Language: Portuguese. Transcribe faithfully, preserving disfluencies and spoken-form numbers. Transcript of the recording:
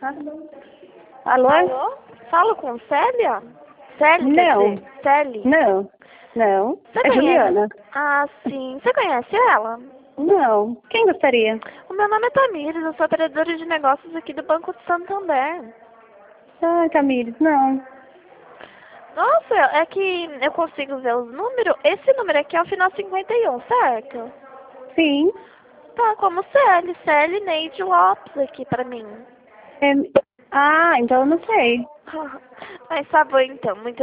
Alô? Alô? Falo com Célia? Célia, quer Não. dizer, Célia. Não. Não. Você É conhece? Juliana. Ah, sim. Você conhece ela? Não. Quem gostaria? O meu nome é Tamires, eu sou operadora de negócios aqui do Banco de Santander. Ah, Tamires, não. Nossa, é que eu consigo ver os números. Esse número aqui é o final cinquenta e um, certo? Sim. Tá, como Célia, Célia Neide Lopes aqui pra mim. É... Ah, então eu não sei. Mas tá bom então, muito